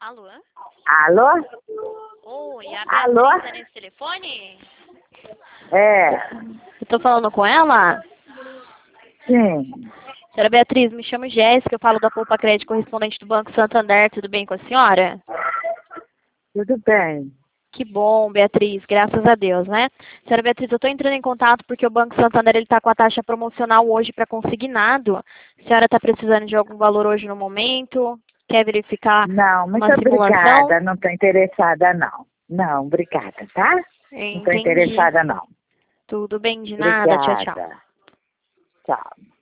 Alô? Alô? Oi, a Alô? Beatriz é nesse telefone? É, Eu tô falando com ela? sim, Senhora Beatriz, me chamo Jéssica, eu falo da Poupa Crédito correspondente do Banco Santander, tudo bem com a senhora? tudo bem. Que bom, Beatriz, graças a Deus, né? Senhora Beatriz, eu estou entrando em contato porque o Banco Santander está com a taxa promocional hoje para consignado. A senhora está precisando de algum valor hoje no momento? Quer verificar Não, muito uma simulação? obrigada, não estou interessada não. Não, obrigada, tá? Não estou Entendi. interessada não. Tudo bem, de nada. Tchau, tchau. Obrigada. Tchau.